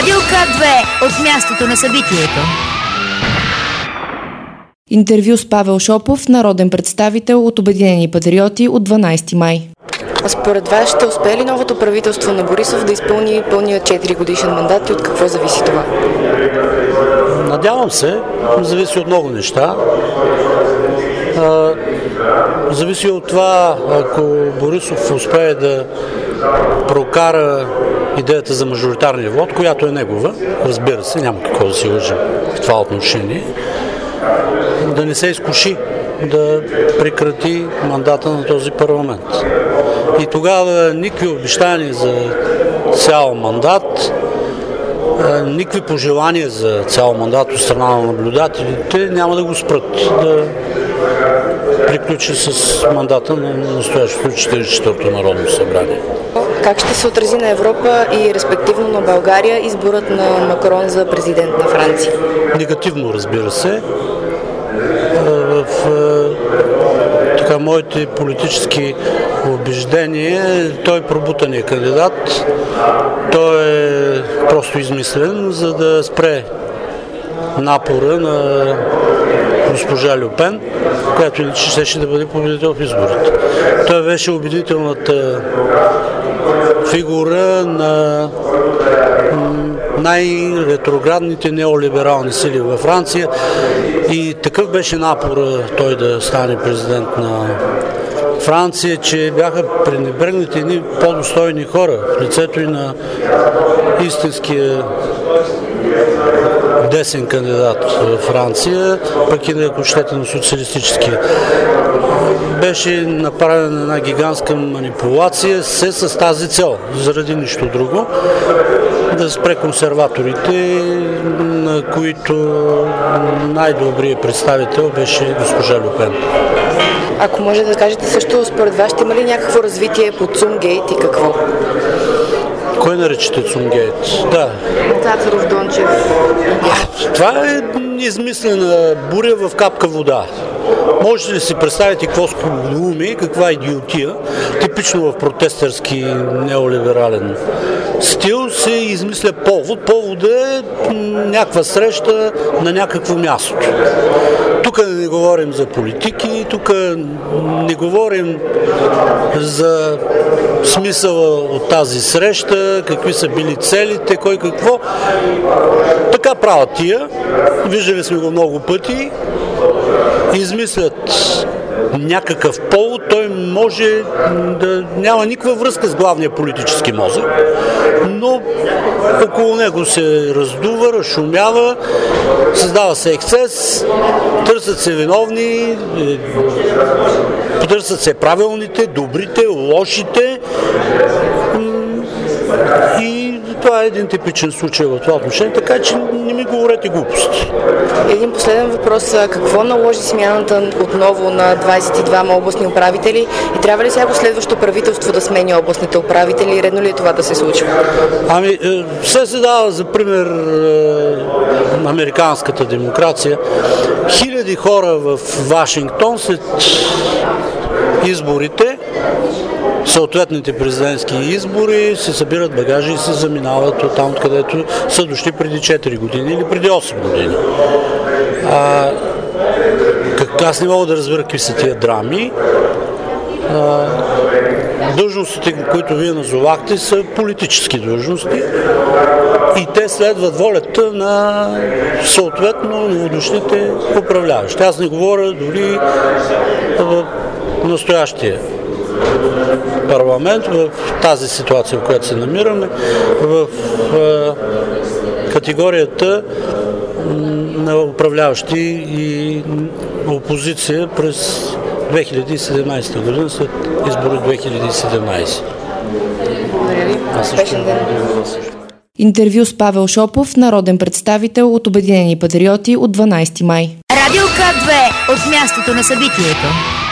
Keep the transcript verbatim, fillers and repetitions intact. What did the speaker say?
Радио К две от мястото на събитието. Интервю с Павел Шопов, народен представител от Обединени патриоти от дванайсети май. А според вас ще успее ли новото правителство на Борисов да изпълни пълния четири годишен мандат и от какво зависи това? Надявам се, зависи от много неща. Зависи от това, ако Борисов успее да прокара идеята за мажоритарния вод, която е негова, разбира се, няма какво да си лъжим в това отношение, да не се изкуши да прекрати мандата на този парламент. И тогава никакви обещания за цял мандат, никакви пожелания за цял мандат от страна на наблюдателите няма да го спрат да приключи с мандата на настоящото четиридесет и четвърто Народно събрание. Как ще се отрази на Европа и респективно на България изборът на Макрон за президент на Франция? Негативно, разбира се. В така, моите политически убеждения, той е пробутания кандидат. Той е просто измислен, за да спре напора на госпожа Льо Пен, която иначе щеше да бъде победител в изборите. Той беше убедителната фигура на най-ретроградните неолиберални сили във Франция и такъв беше напора той да стане президент на Франция, че бяха пренебрегнати едни по-достойни хора в лицето и на истинския десен кандидат в Франция, пък и ако щете на социалистическия. Беше направена една гигантска манипулация се с тази цел, заради нищо друго, да спре консерваторите, на които най-добрият представител беше госпожа Льо Пен. Ако може да кажете също, според вас ще има ли някакво развитие по Цумгейт и какво? Кой наричате Цумгейт? Да. Цацаров, Дончев. Това е измислена буря в капка вода. Можете ли си представите какво сколуми и каква идиотия, типично в протестърски неолиберален стил, се измисля повод. Поводът е някаква среща на някакво място. Тук не говорим за политики, тук не говорим за смисъла от тази среща, какви са били целите, кой какво. Така правят тия. Виждали сме го много пъти. Измислят някакъв повод, той може да няма никаква връзка с главния политически мозък, но около него се раздува, разшумява, създава се ексцес, търсят се виновни, потърсят се правилните, добрите, лошите и това е един типичен случай в това отношение, така че не ми говорете глупости. Един последен въпрос. Какво наложи смяната отново на двайсет и двама областни управители и трябва ли всяко следващо правителство да сменя областните управители и редно ли е това да се случва? Ами, все се дава за пример е, американската демокрация. Хиляди хора в Вашингтон след изборите, съответните президентски избори, се събират багажи и се заминават от там, откъдето са дошли преди четири години или преди осем години. А, как, аз не мога да разбера какви са тия драми. А, длъжностите, които вие назовахте, са политически длъжности и те следват волята на съответно новодошлите управляващи. Аз не говоря дори в настоящия парламент, в тази ситуация, в която се намираме, в категорията на управляващи и опозиция през две хиляди и седемнайсета година, след избори две хиляди и седемнайсета. Аз също не благодаря също. Интервю с Павел Шопов, народен представител от Обединени патриоти от дванайсети май. Радио К две от мястото на събитието.